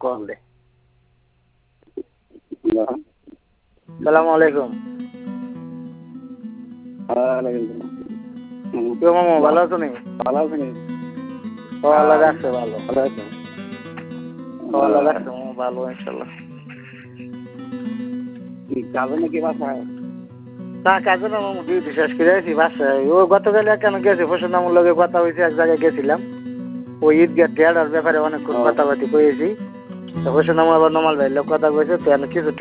করলে। সালাম আলাইকুম। কেউ মামু ভালো আছো নি? ভালো আছেন? আল্লাহ রাখছে ভালো। ভালো আছেন? আল্লাহ রাখছে মামু ভালো ইনশাল্লাহ। যাবেন নাকি বাসায়? তা কাজে না মামু ডিউটি শেষ করে আছি বাসায়। ও গতকাল কেন গেছে ফসলামুর লগে কথা হয়েছে, এক জায়গায় গেছিলাম। ওই ঈদগাহ টেয়ার ব্যাপারে অনেকক্ষণ কথাবার্তি কয়েছি। ফসলামু আবার নমাল ভাইয়ের লোক কথা কয়েছে, তো কিছু